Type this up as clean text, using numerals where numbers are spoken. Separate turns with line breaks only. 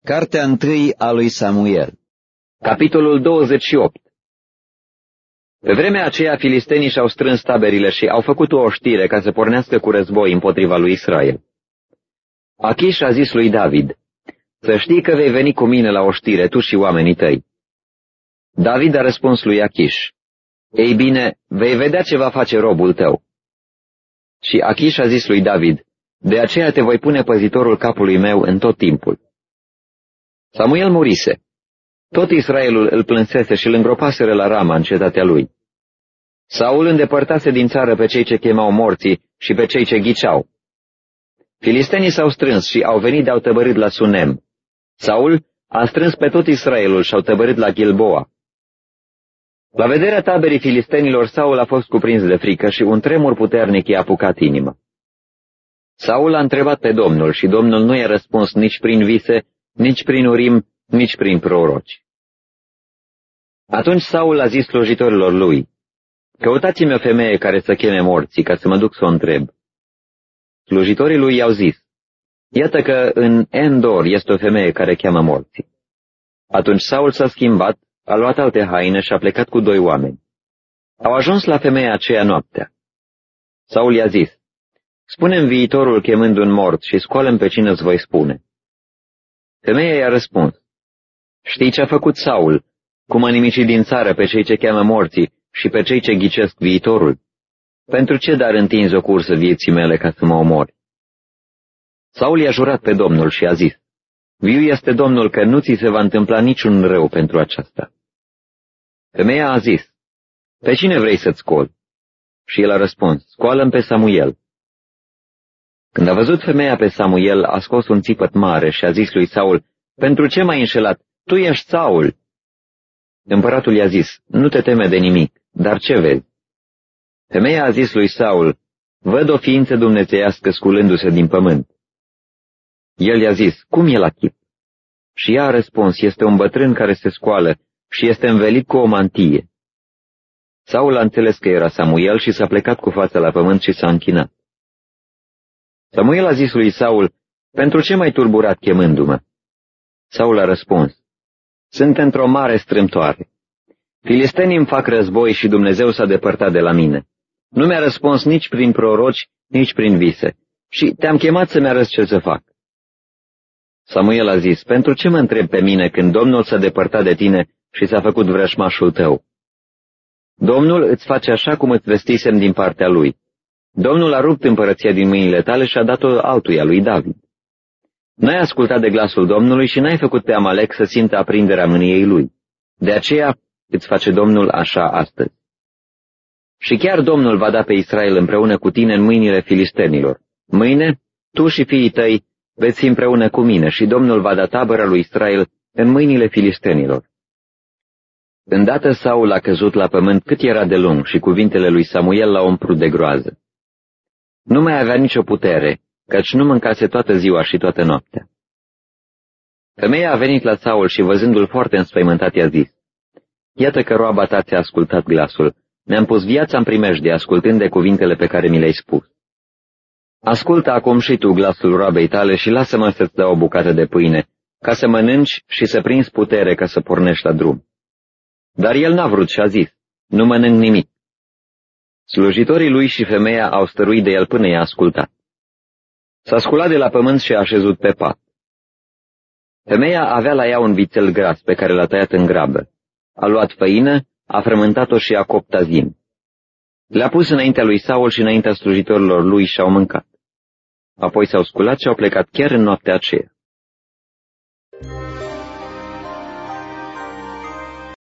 Cartea 1 a lui Samuel.
Capitolul 28. Pe vremea aceea, filistenii și-au strâns taberile și au făcut o oștire ca să pornească cu război împotriva lui Israel. Achiș a zis lui David: să știi că vei veni cu mine la oștire, tu și oamenii tăi. David a răspuns lui Achiș: ei bine, vei vedea ce va face robul tău. Și Achiș a zis lui David: de aceea te voi pune păzitorul capului meu în tot timpul. Samuel murise. Tot Israelul îl plânsese și îl îngropaseră la Rama, în cetatea lui. Saul îndepărtase din țară pe cei ce chemau morții și pe cei ce ghiceau. Filistenii s-au strâns și au venit de-au tăbărât la Sunem. Saul a strâns pe tot Israelul și au tăbărât la Gilboa. La vederea taberii filistenilor, Saul a fost cuprins de frică și un tremur puternic i-a apucat inima. Saul a întrebat pe Domnul și Domnul nu i-a răspuns nici prin vise, nici prin urim, nici prin proroci. Atunci Saul a zis slujitorilor lui: căutați-mi o femeie care să cheme morții, ca să mă duc să o întreb. Slujitorii lui i-au zis: iată că în Endor este o femeie care cheamă morții. Atunci Saul s-a schimbat, a luat alte haine și a plecat cu 2 oameni. Au ajuns la femeia aceea noaptea. Saul i-a zis: spune-mi viitorul chemând un mort și scoală-mi pe cine îți voi spune. Femeia i-a răspuns: știi ce a făcut Saul, cum a nimicit din țară pe cei ce cheamă morții și pe cei ce ghicesc viitorul? Pentru ce dar întinzi o cursă vieții mele ca să mă omori? Saul i-a jurat pe Domnul și a zis: viu este Domnul că nu ți se va întâmpla niciun rău pentru aceasta. Femeia a zis: pe cine vrei să-ți scoli? Și el a răspuns: scoală-mi pe Samuel. Când a văzut femeia pe Samuel, a scos un țipăt mare și a zis lui Saul: pentru ce m-ai înșelat? Tu ești Saul. Împăratul i-a zis: nu te teme de nimic, dar ce vezi? Femeia a zis lui Saul: văd o ființă dumnezeiască sculându-se din pământ. El i-a zis: cum e la chip? Și ea a răspuns: este un bătrân care se scoală și este învelit cu o mantie. Saul a înțeles că era Samuel și s-a plecat cu fața la pământ și s-a închinat. Samuel a zis lui Saul: pentru ce m-ai turburat chemându-mă? Saul a răspuns: sunt într-o mare strâmtoare. Filistenii îmi fac război și Dumnezeu s-a depărtat de la mine. Nu mi-a răspuns nici prin proroci, nici prin vise. Și te-am chemat să-mi arăți ce să fac. Samuel a zis: pentru ce mă întreb pe mine când Domnul s-a depărtat de tine și s-a făcut vrășmașul tău? Domnul îți face așa cum îți vestisem din partea lui. Domnul a rupt împărăția din mâinile tale și a dat-o altuia, lui David. N-ai ascultat de glasul Domnului și n-ai făcut pe Amalek să simtă aprinderea mâniei lui. De aceea îți face Domnul așa astăzi. Și chiar Domnul va da pe Israel împreună cu tine în mâinile filistenilor. Mâine, tu și fiii tăi veți fi împreună cu mine și Domnul va da tabăra lui Israel în mâinile filistenilor. Îndată Saul a căzut la pământ cât era de lung și cuvintele lui Samuel l-au umplut de groază. Nu mai avea nicio putere, căci nu mâncase toată ziua și toată noaptea. Femeia a venit la Saul și, văzându-l foarte înspăimântat, i-a zis: iată că roaba ta ți-a ascultat glasul, mi-am pus viața în primejdie ascultând de cuvintele pe care mi le-ai spus. Ascultă acum și tu glasul roabei tale și lasă-mă să-ți dau o bucată de pâine, ca să mănânci și să prinzi putere ca să pornești la drum. Dar el n-a vrut și a zis: nu mănânc nimic. Slujitorii lui și femeia au stăruit de el până i-a ascultat. S-a sculat de la pământ și a așezut pe pat. Femeia avea la ea un vițel gras pe care l-a tăiat în grabă. A luat făină, a frământat-o și a copt azim. Le-a pus înaintea lui Saul și înaintea slujitorilor lui și au mâncat. Apoi s-au sculat și au plecat chiar în noaptea aceea.